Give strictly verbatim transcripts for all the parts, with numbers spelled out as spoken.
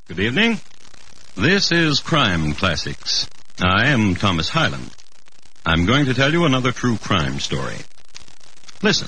Good evening. This is Crime Classics. I am Thomas Hyland. I'm going to tell you another true crime story. Listen.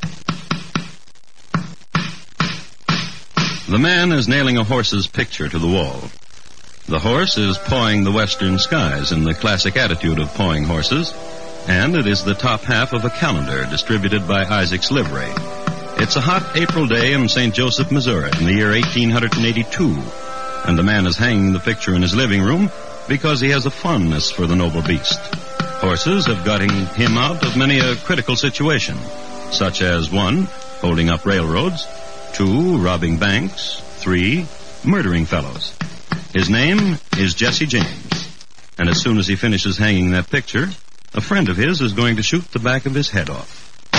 The man is nailing a horse's picture to the wall. The horse is pawing the western skies in the classic attitude of pawing horses, and it is the top half of a calendar distributed by Isaac's Livery. It's a hot April day in Saint Joseph, Missouri, in the year eighteen eighty-two, and the man is hanging the picture in his living room because he has a fondness for the noble beast. Horses have gotten him out of many a critical situation, such as one, holding up railroads, two, robbing banks, three, murdering fellows. His name is Jesse James, and as soon as he finishes hanging that picture, a friend of his is going to shoot the back of his head off.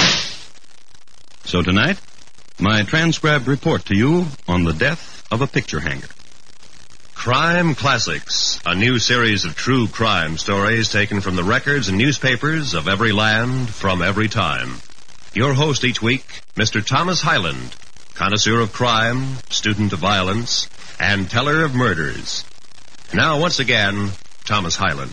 So tonight, my transcribed report to you on the death of a picture hanger. Crime Classics, a new series of true crime stories taken from the records and newspapers of every land from every time. Your host each week, Mister Thomas Hyland, connoisseur of crime, student of violence, and teller of murders. Now, once again, Thomas Hyland.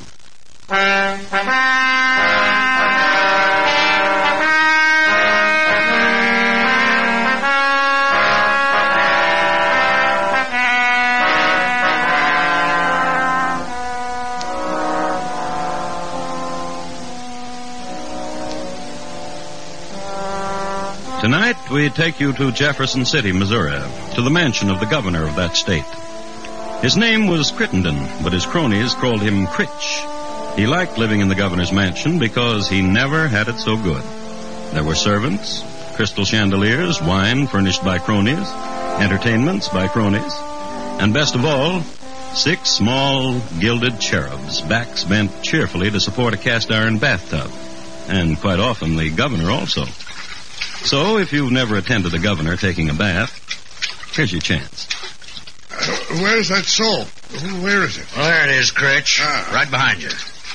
Tonight, we take you to Jefferson City, Missouri, to the mansion of the governor of that state. His name was Crittenden, but his cronies called him Critch. He liked living in the governor's mansion because he never had it so good. There were servants, crystal chandeliers, wine furnished by cronies, entertainments by cronies, and best of all, six small gilded cherubs, backs bent cheerfully to support a cast-iron bathtub, and quite often the governor also. So, if you've never attended the governor taking a bath, here's your chance. Uh, where's that soap? Where is it? Well, there it is, Critch. Ah. Right behind you.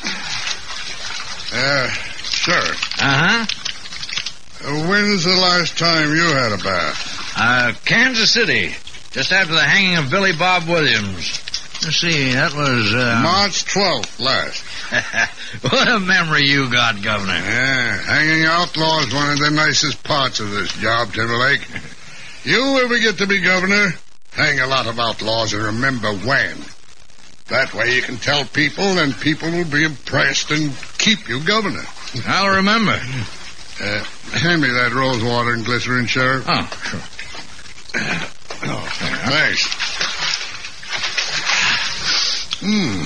Uh, sure. Uh-huh. Uh, when's the last time you had a bath? Uh, Kansas City. Just after the hanging of Billy Bob Williams. Let's see, that was, uh... March twelfth last. What a memory you got, Governor. Yeah, hanging outlaws one of the nicest parts of this job, Timberlake. You ever get to be governor, hang a lot of outlaws and remember when. That way you can tell people, and people will be impressed and keep you governor. I'll remember. Uh, hand me that rose water and glycerin, Sheriff. Oh, sure. Oh, thanks. Hmm.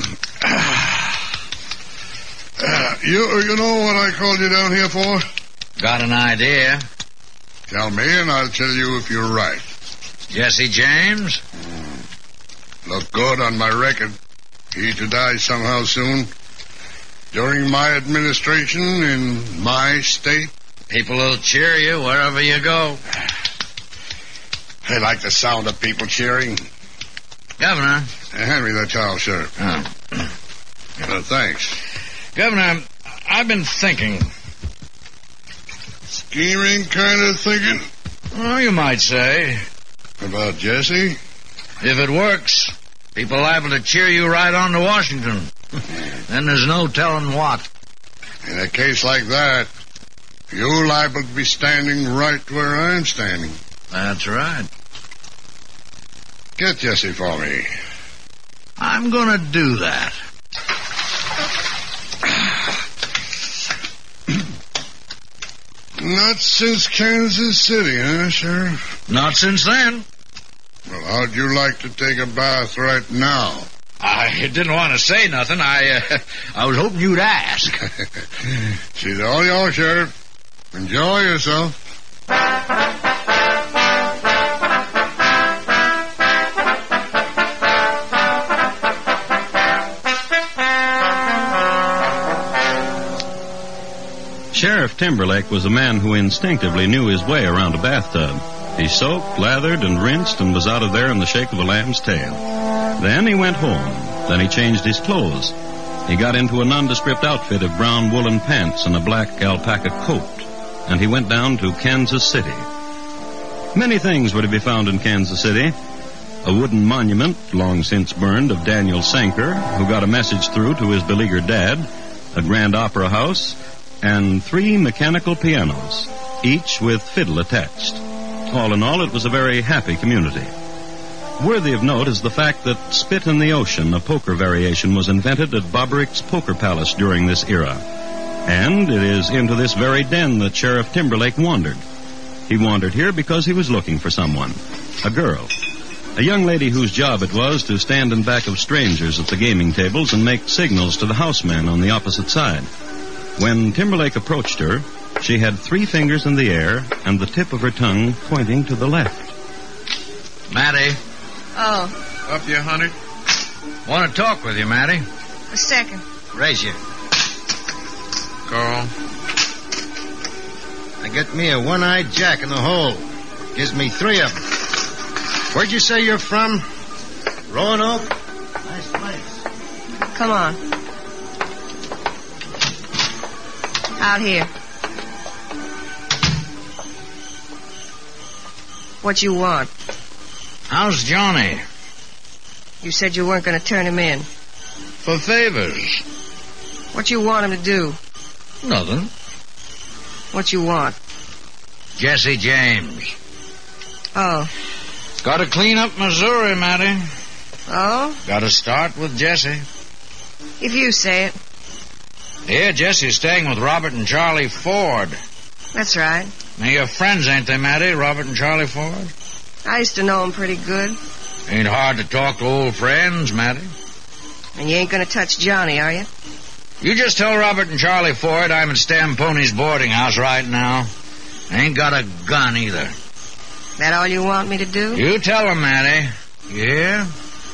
Uh, you you know what I called you down here for? Got an idea. Tell me, and I'll tell you if you're right. Jesse James? Mm. Look good on my record. He to die somehow soon. During my administration in my state. People will cheer you wherever you go. I like the sound of people cheering. Governor. Uh, hand me that towel, sir. Oh. Uh, thanks. Governor, I've been thinking. Scheming kind of thinking? Oh, you might say. About Jesse? If it works, people are liable to cheer you right on to Washington. Then there's no telling what. In a case like that, you're liable to be standing right where I'm standing. That's right. Get Jesse for me. I'm gonna do that. Not since Kansas City, huh, Sheriff? Not since then. Well, how'd you like to take a bath right now? I didn't want to say nothing. I uh, I was hoping you'd ask. She's all yours, Sheriff. Enjoy yourself. Sheriff Timberlake was a man who instinctively knew his way around a bathtub. He soaked, lathered, and rinsed and was out of there in the shake of a lamb's tail. Then he went home. Then he changed his clothes. He got into a nondescript outfit of brown woolen pants and a black alpaca coat. And he went down to Kansas City. Many things were to be found in Kansas City. a wooden monument, long since burned, of Daniel Sanker, who got a message through to his beleaguered dad, a grand opera house, and three mechanical pianos, each with fiddle attached. All in all, it was a very happy community. Worthy of note is the fact that Spit in the Ocean, a poker variation, was invented at Bobbrick's Poker Palace during this era. And it is into this very den that Sheriff Timberlake wandered. He wandered here because he was looking for someone, a girl. A young lady whose job it was to stand in back of strangers at the gaming tables and make signals to the houseman on the opposite side. When Timberlake approached her, she had three fingers in the air and the tip of her tongue pointing to the left. Matty. Oh. Up, you hunter? Want to talk with you, Matty. A second. Raise you. Carl. I get me a one-eyed jack in the hole. Gives me three of them. Where'd you say you're from? Roanoke? Nice place. Come on. Out here. What you want? How's Johnny? You said you weren't going to turn him in. For favors. What you want him to do? Nothing. What you want? Jesse James. Oh. Got to clean up Missouri, Matty. Oh? Got to start with Jesse. If you say it. Yeah, Jesse's staying with Robert and Charlie Ford. That's right. Now, your friends, ain't they, Matty? Robert and Charlie Ford? I used to know them pretty good. Ain't hard to talk to old friends, Matty. And you ain't going to touch Johnny, are you? You just tell Robert and Charlie Ford I'm at Stamponi's boarding house right now. I ain't got a gun either. That all you want me to do? You tell them, Matty. Yeah?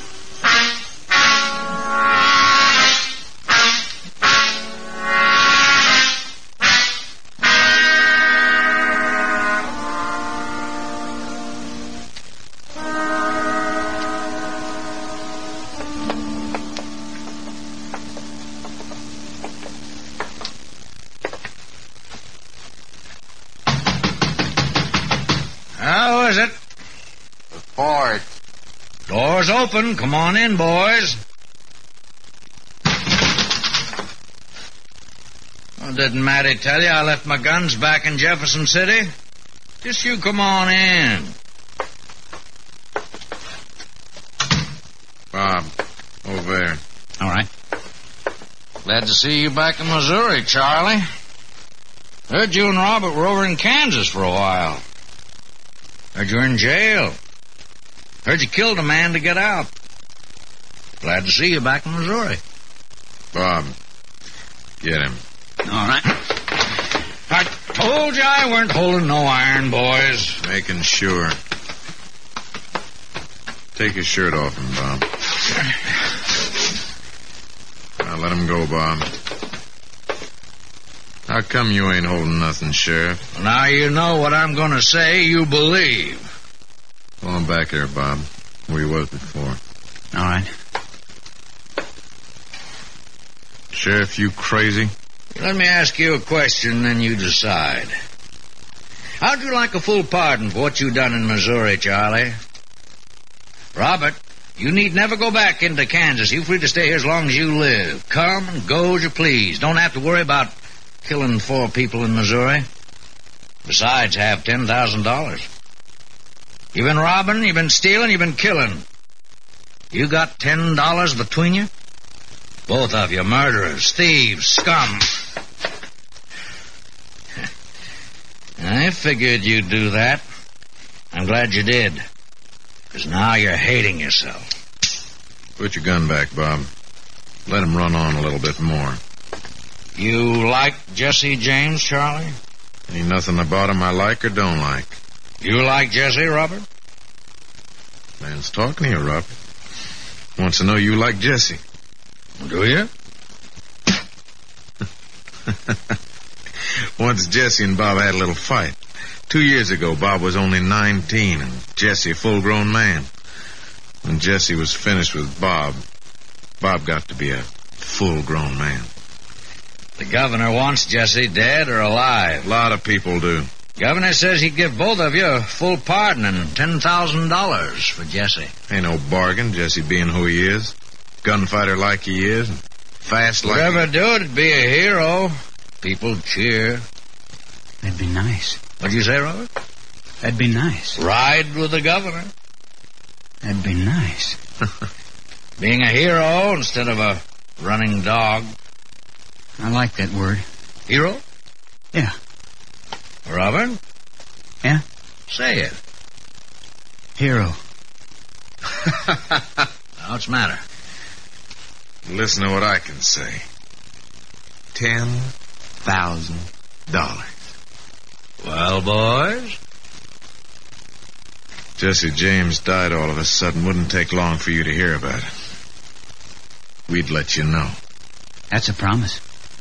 How is it? The Ford. Door's open. Come on in, boys. Well, didn't Matty tell you I left my guns back in Jefferson City? Just you come on in. Bob, over there. All right. Glad to see you back in Missouri, Charlie. Heard you and Robert were over in Kansas for a while. Heard you're in jail. Heard you killed a man to get out. Glad to see you back in Missouri. Bob, get him. All right. I told you I weren't holding no iron, boys. Making sure. Take his shirt off him, Bob. Now let him go, Bob. How come you ain't holding nothing, Sheriff? Now you know what I'm going to say. You believe. Go on back there, Bob, where you was before. All right. Sheriff, you crazy? Let me ask you a question, then you decide. How'd you like a full pardon for what you done in Missouri, Charlie? Robert, you need never go back into Kansas. You're free to stay here as long as you live. Come and go as you please. Don't have to worry about killing four people in Missouri. Besides, have ten thousand dollars. You've been robbing, you've been stealing, you've been killing. You got ten dollars between you? Both of you murderers, thieves, scum. I figured you'd do that. I'm glad you did. Because now you're hating yourself. Put your gun back, Bob. Let him run on a little bit more. You like Jesse James, Charlie? Ain't nothing about him I like or don't like. You like Jesse, Robert? Man's talking to you, Robert. Wants to know you like Jesse. Do you? Once Jesse and Bob had a little fight. Two years ago, Bob was only nineteen and Jesse a full-grown man. When Jesse was finished with Bob, Bob got to be a full-grown man. The governor wants Jesse dead or alive. A lot of people do. Governor says he'd give both of you a full pardon and ten thousand dollars for Jesse. Ain't no bargain, Jesse being who he is. Gunfighter like he is. And fast like Whatever he... do it'd be a hero. People cheer. That'd be nice. What'd you say, Robert? That'd be nice. Ride with the governor. That'd be nice. Being a hero instead of a running dog. I like that word. Hero? Yeah. Robert? Yeah? Say it. Hero. Now, what's the matter? Listen to what I can say. Ten thousand dollars. Well, boys? Jesse James died all of a sudden. Wouldn't take long for you to hear about it. We'd let you know. That's a promise.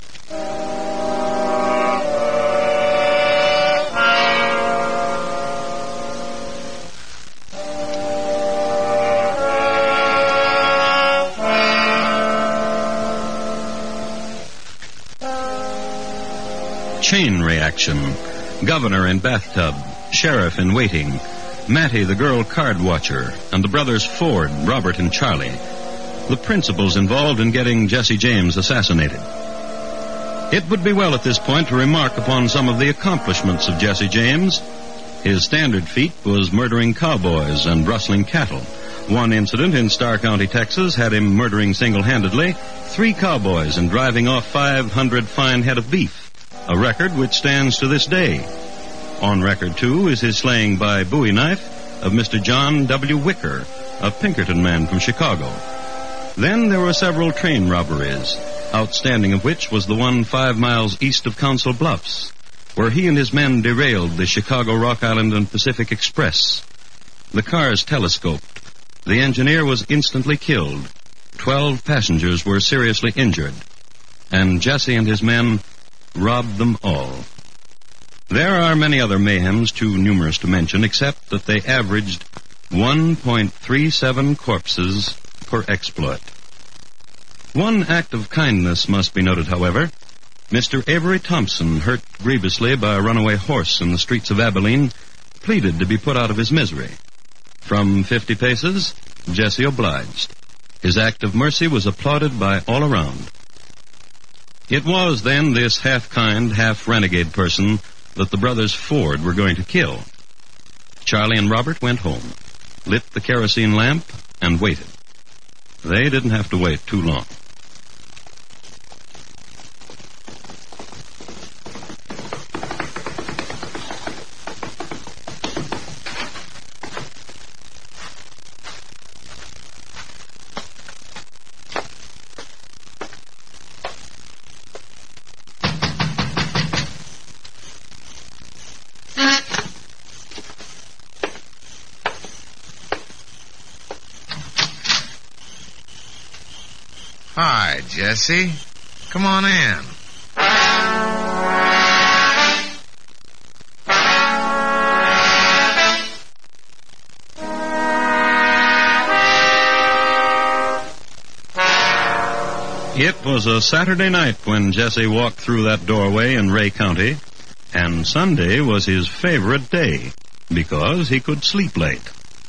Chain reaction. Governor in bathtub. Sheriff in waiting. Mattie, the girl card watcher. And the brothers Ford, Robert and Charlie. The principals involved in getting Jesse James assassinated. It would be well at this point to remark upon some of the accomplishments of Jesse James. His standard feat was murdering cowboys and rustling cattle. One incident in Starr County, Texas, had him murdering single-handedly three cowboys and driving off five hundred fine head of beef, a record which stands to this day. On record, too, is his slaying by bowie knife of Mister John W. Wicker, a Pinkerton man from Chicago. Then there were several train robberies, outstanding of which was the one five miles east of Council Bluffs, where he and his men derailed the Chicago, Rock Island, and Pacific Express. The cars telescoped. The engineer was instantly killed. Twelve passengers were seriously injured. And Jesse and his men robbed them all. There are many other mayhems too numerous to mention, except that they averaged one point three seven corpses per exploit. One act of kindness must be noted, however. Mister Avery Thompson, hurt grievously by a runaway horse in the streets of Abilene, pleaded to be put out of his misery. From fifty paces, Jesse obliged. His act of mercy was applauded by all around. It was then this half-kind, half-renegade person that the brothers Ford were going to kill. Charlie and Robert went home, lit the kerosene lamp, and waited. They didn't have to wait too long. Hi, Jesse. Come on in. It was a Saturday night when Jesse walked through that doorway in Ray County, and Sunday was his favorite day because he could sleep late.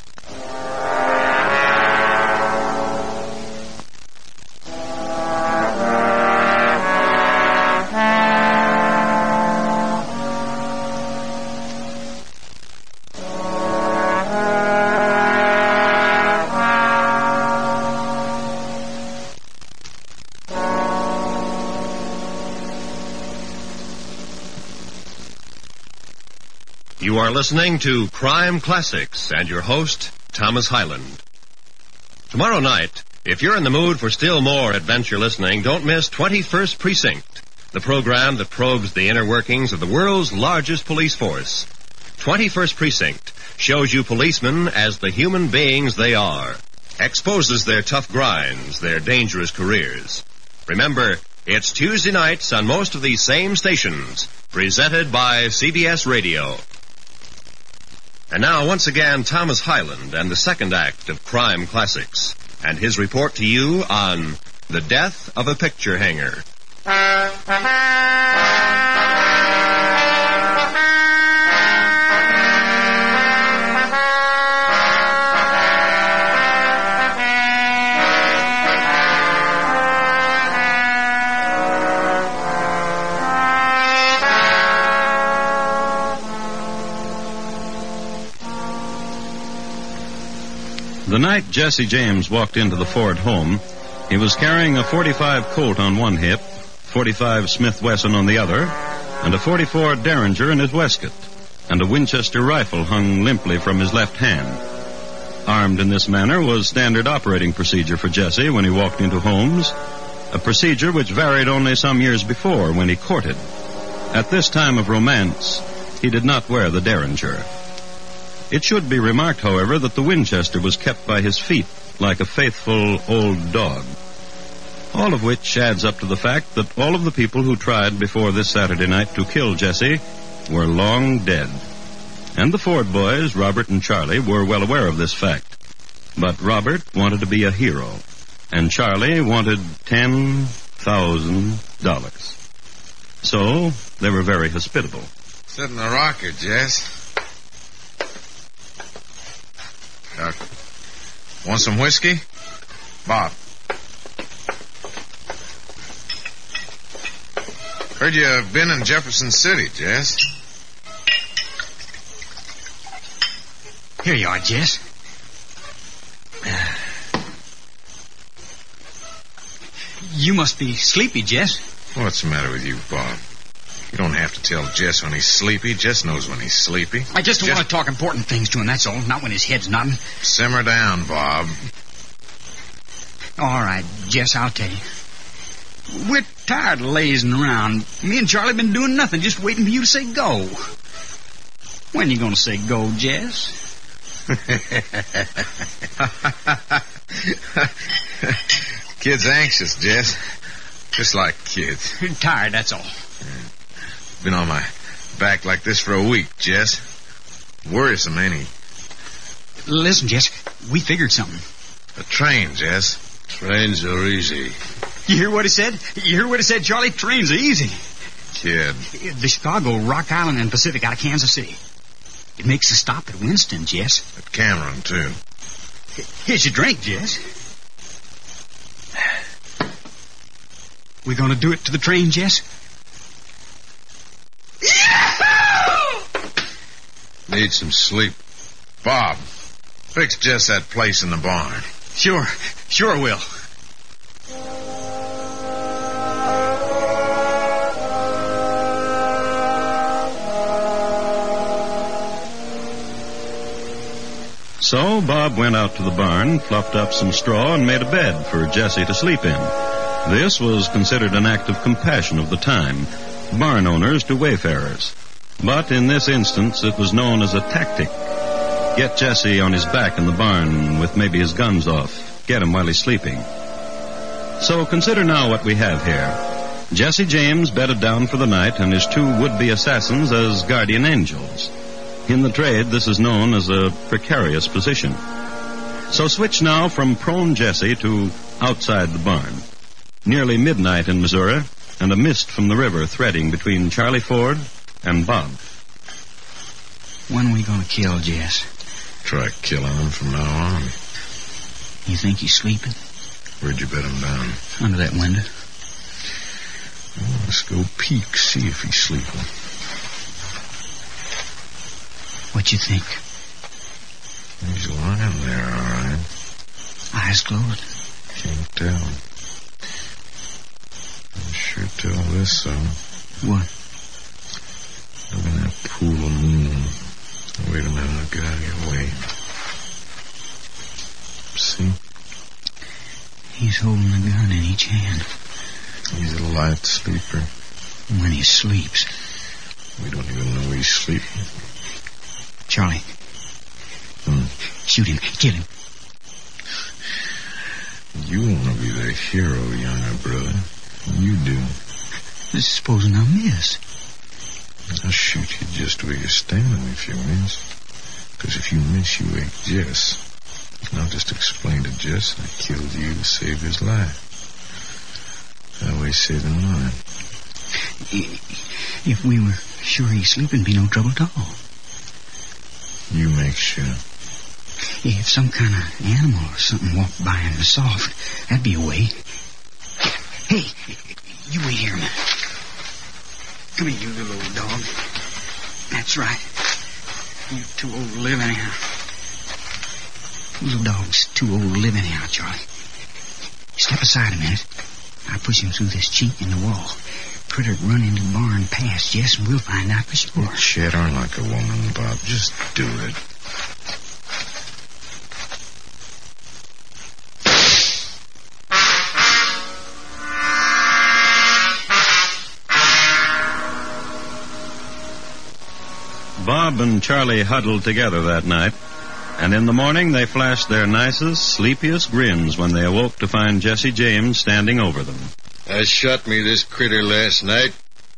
You are listening to Crime Classics and your host, Thomas Hyland. Tomorrow night, if you're in the mood for still more adventure listening, don't miss twenty-first Precinct, the program that probes the inner workings of the world's largest police force. twenty-first Precinct shows you policemen as the human beings they are, exposes their tough grinds, their dangerous careers. Remember, it's Tuesday nights on most of these same stations, presented by C B S Radio. And now, once again, Thomas Hyland and the second act of Crime Classics, and his report to you on The Death of a Picture Hanger. night Jesse James walked into the Ford home, he was carrying a forty-five Colt on one hip, forty-five Smith Wesson on the other, and a forty-four Derringer in his waistcoat, and a Winchester rifle hung limply from his left hand. Armed in this manner was standard operating procedure for Jesse when he walked into homes, a procedure which varied only some years before when he courted. At this time of romance, he did not wear the Derringer. It should be remarked, however, that the Winchester was kept by his feet like a faithful old dog. All of which adds up to the fact that all of the people who tried before this Saturday night to kill Jesse were long dead. And the Ford boys, Robert and Charlie, were well aware of this fact. But Robert wanted to be a hero, and Charlie wanted ten thousand dollars. So they were very hospitable. Sit in the rocker, Jess. Uh, want some whiskey? Bob. Heard you've been in Jefferson City, Jess. Here you are, Jess. You must be sleepy, Jess. What's the matter with you, Bob? You don't have to tell Jess when he's sleepy. Jess knows when he's sleepy. I just don't Jess... want to talk important things to him, that's all. Not when his head's nodding. Simmer down, Bob. All right, Jess, I'll tell you. We're tired of lazing around. Me and Charlie been doing nothing, just waiting for you to say go. When you gonna say go, Jess? Kid's anxious, Jess. Just like kids. Tired, that's all. Been on my back like this for a week, Jess. Worrisome, ain't he? Listen, Jess, we figured something. A train, Jess. Trains are easy. You hear what he said? You hear what he said, Charlie? Trains are easy. Kid. The Chicago, Rock Island, and Pacific out of Kansas City. It makes a stop at Winston, Jess. At Cameron, too. Here's your drink, Jess. We gonna do it to the train, Jess? Need some sleep. Bob, fix Jess that place in the barn. Sure, sure will. So Bob went out to the barn, fluffed up some straw, and made a bed for Jesse to sleep in. This was considered an act of compassion of the time, barn owners to wayfarers. But in this instance, it was known as a tactic. Get Jesse on his back in the barn with maybe his guns off. Get him while he's sleeping. So consider now what we have here. Jesse James bedded down for the night and his two would-be assassins as guardian angels. In the trade, this is known as a precarious position. So switch now from prone Jesse to outside the barn. Nearly midnight in Missouri, and a mist from the river threading between Charlie Ford and Bob. When are we gonna kill Jess? Try killing him from now on. You think he's sleeping? Where'd you bet him down? Under that window. Well, let's go peek, see if he's sleeping. What you think? He's lying there, all right. Eyes closed? Can't tell. I sure tell this, so. What? Look at that pool of moon. Wait a minute, I'll get out of your way. See? He's holding a gun in each hand. He's a light sleeper. When he sleeps. We don't even know he's sleeping. Charlie. Hmm? Shoot him. Kill him. You want to be the hero, younger brother. You do. Supposing I miss. I'll shoot you just where you're standing if you miss. Because if you miss, you wake Jess. And I'll just explain to Jess I killed you to save his life. That way saving mine. If we were sure he's sleeping, be no trouble at all. You make sure. If some kind of animal or something walked by in the soft, that'd be a way. Hey, you wait here a minute. Come here, you little old dog. That's right. You're too old to live anyhow. Little dog's too old to live anyhow, Charlie. Step aside a minute. I'll push him through this chink in the wall. Critter'd run into the barn past Jess, and we'll find out for sure. Shit her like a woman, Bob. Just do it. Bob and Charlie huddled together that night, and in the morning they flashed their nicest, sleepiest grins when they awoke to find Jesse James standing over them. I shot me this critter last night.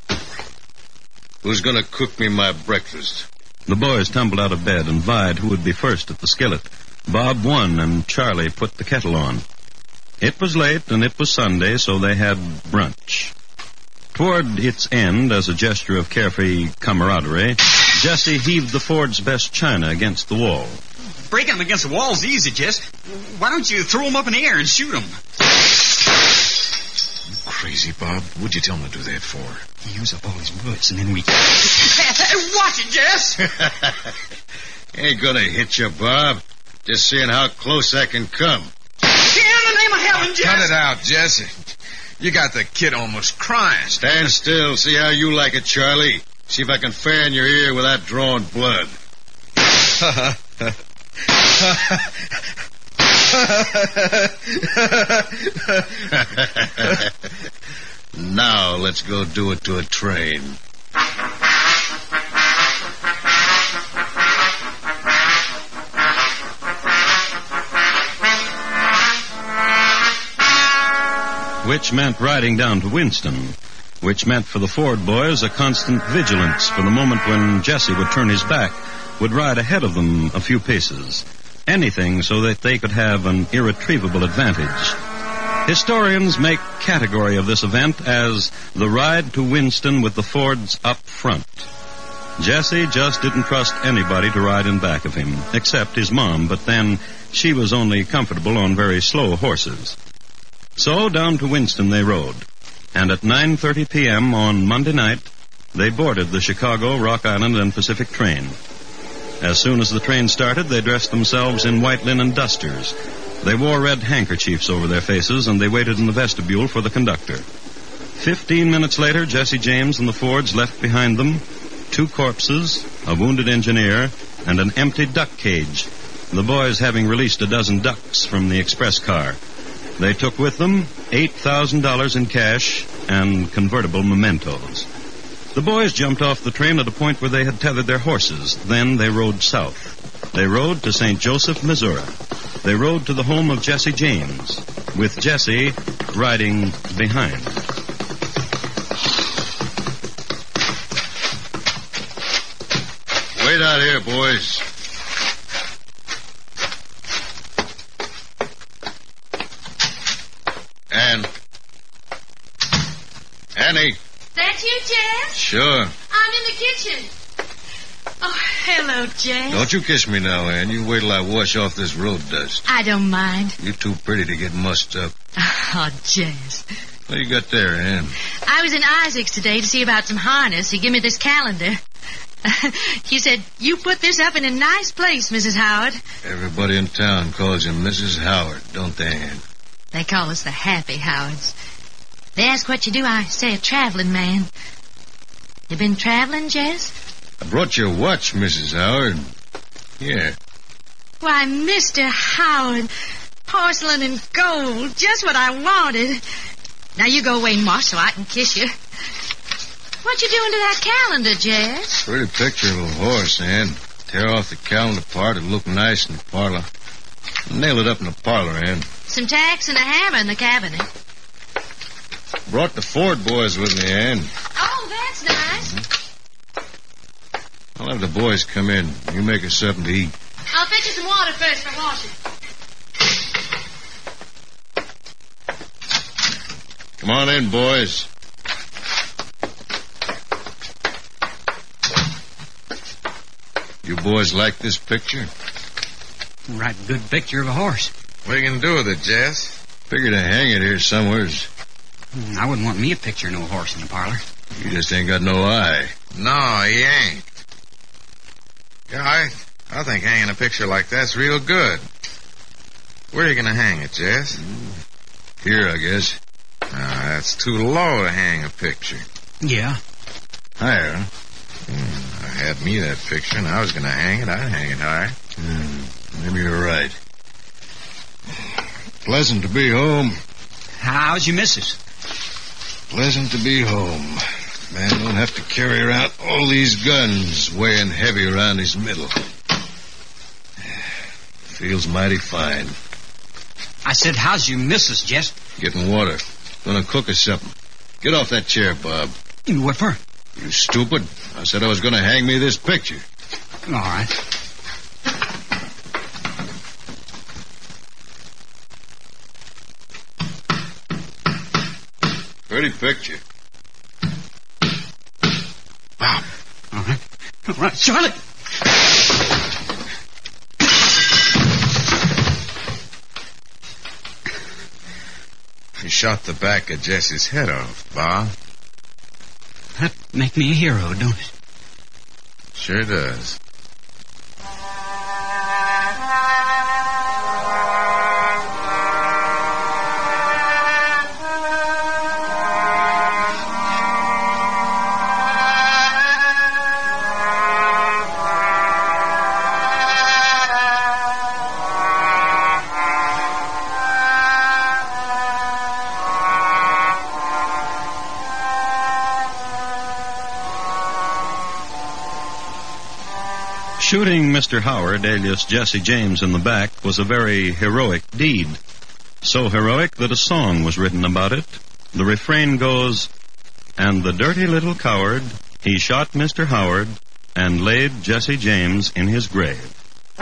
Who's gonna cook me my breakfast? The boys tumbled out of bed and vied who would be first at the skillet. Bob won, and Charlie put the kettle on. It was late, and it was Sunday, so they had brunch. Toward its end, as a gesture of carefree camaraderie, Jesse heaved the Ford's best china against the wall. Breaking them against the wall's easy, Jess. Why don't you throw them up in the air and shoot them? You crazy, Bob. What'd you tell him to do that for? He used up all his bullets, and then we... Watch it, Jess! Ain't gonna hit you, Bob. Just seeing how close I can come. In the name of heaven, Jess! Cut it out, Jesse. You got the kid almost crying. Stand still. See how you like it, Charlie. See if I can fan your ear without drawing blood. Now let's go do it to a train. Which meant riding down to Winston, which meant for the Ford boys a constant vigilance for the moment when Jesse would turn his back, would ride ahead of them a few paces. Anything so that they could have an irretrievable advantage. Historians make category of this event as the ride to Winston with the Fords up front. Jesse just didn't trust anybody to ride in back of him, except his mom, but then she was only comfortable on very slow horses. So down to Winston they rode, and at nine thirty p.m. on Monday night, they boarded the Chicago, Rock Island, and Pacific train. As soon as the train started, they dressed themselves in white linen dusters. They wore red handkerchiefs over their faces, and they waited in the vestibule for the conductor. Fifteen minutes later, Jesse James and the Fords left behind them two corpses, a wounded engineer, and an empty duck cage, the boys having released a dozen ducks from the express car. They took with them eight thousand dollars in cash and convertible mementos. The boys jumped off the train at a point where they had tethered their horses. Then they rode south. They rode to Saint Joseph, Missouri. They rode to the home of Jesse James, with Jesse riding behind. Wait out here, boys. Ann. Annie. That you, Jess? Sure. I'm in the kitchen. Oh, hello, Jess. Don't you kiss me now, Ann. You wait till I wash off this road dust. I don't mind. You're too pretty to get mussed up. Oh, Jess. What you got there, Ann? I was in Isaac's today to see about some harness. He gave me this calendar. He said, you put this up in a nice place, Missus Howard. Everybody in town calls you Missus Howard, don't they, Ann? They call us the Happy Howards. They ask what you do, I say a traveling man. You been traveling, Jess? I brought you a watch, Missus Howard. Here. Why, Mister Howard, porcelain and gold, just what I wanted. Now you go away, Marsh, so I can kiss you. What you doing to that calendar, Jess? Pretty picture of a little horse, Ann. Tear off the calendar part, it'll look nice in the parlor. Nail it up in the parlor, Ann. Some tacks and a hammer in the cabinet. Brought the Ford boys with me, Ann. Oh, that's nice. I'll have the boys come in. You make us something to eat. I'll fetch you some water first for washing. Come on in, boys. You boys like this picture? Right, good picture of a horse. What are you going to do with it, Jess? Figure to hang it here somewheres. I wouldn't want me a picture of no horse in the parlor. You just ain't got no eye. No, he ain't. Yeah, I, I think hanging a picture like that's real good. Where are you going to hang it, Jess? Here, I guess. Ah, that's too low to hang a picture. Yeah. Higher, huh? Hmm, I had me that picture, and I was going to hang it. I'd hang it higher. Hmm, maybe you're right. Pleasant to be home. How's your missus? Pleasant to be home. Man don't have to carry around all these guns weighing heavy around his middle. Feels mighty fine. I said, how's your missus, Jess? Getting water. Gonna cook us something. Get off that chair, Bob. What for? You stupid. I said I was gonna hang me this picture. All right. Pretty picture. Bob. All right. All right, Charlie. You shot the back of Jesse's head off, Bob. That make me a hero, don't it? Sure does. Shooting Mister Howard, alias Jesse James, in the back was a very heroic deed. So heroic that a song was written about it. The refrain goes, "And the dirty little coward, he shot Mister Howard and laid Jesse James in his grave."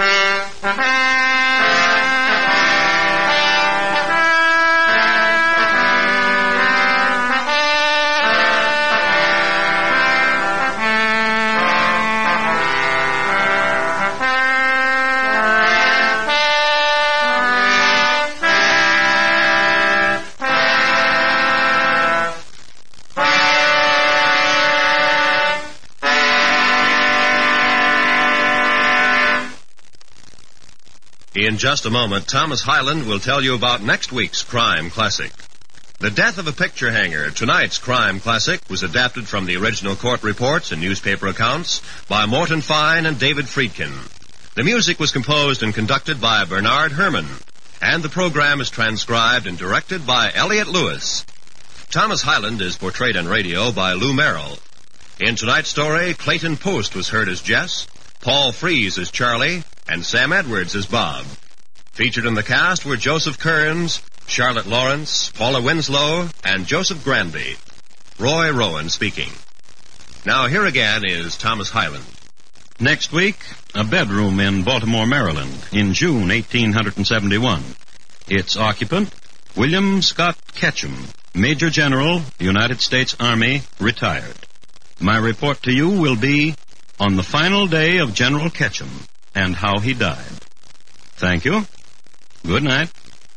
In just a moment, Thomas Hyland will tell you about next week's Crime Classic. The Death of a Picture Hanger, tonight's Crime Classic, was adapted from the original court reports and newspaper accounts by Morton Fine and David Friedkin. The music was composed and conducted by Bernard Herrmann, and the program is transcribed and directed by Elliott Lewis. Thomas Hyland is portrayed on radio by Lou Merrill. In tonight's story, Clayton Post was heard as Jess, Paul Frees as Charlie, and Sam Edwards as Bob. Featured in the cast were Joseph Kearns, Charlotte Lawrence, Paula Winslow, and Joseph Granby. Roy Rowan speaking. Now here again is Thomas Hyland. Next week, a bedroom in Baltimore, Maryland, in June eighteen seventy-one. Its occupant, William Scott Ketchum, Major General, United States Army, retired. My report to you will be on the final day of General Ketchum and how he died. Thank you. Good night.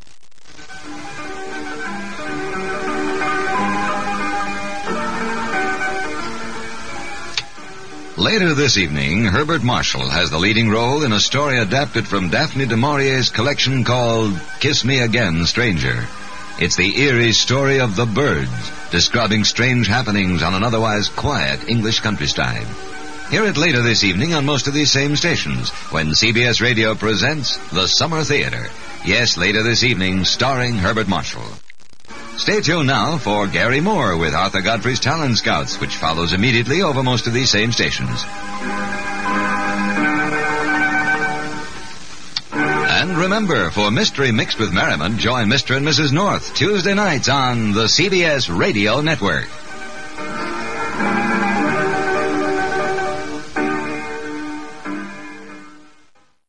Later this evening, Herbert Marshall has the leading role in a story adapted from Daphne du Maurier's collection called Kiss Me Again, Stranger. It's the eerie story of The Birds, describing strange happenings on an otherwise quiet English countryside. Hear it later this evening on most of these same stations when C B S Radio presents The Summer Theater. Yes, later this evening, starring Herbert Marshall. Stay tuned now for Gary Moore with Arthur Godfrey's Talent Scouts, which follows immediately over most of these same stations. And remember, for Mystery Mixed with Merriment, join Mister and Missus North Tuesday nights on the C B S Radio Network.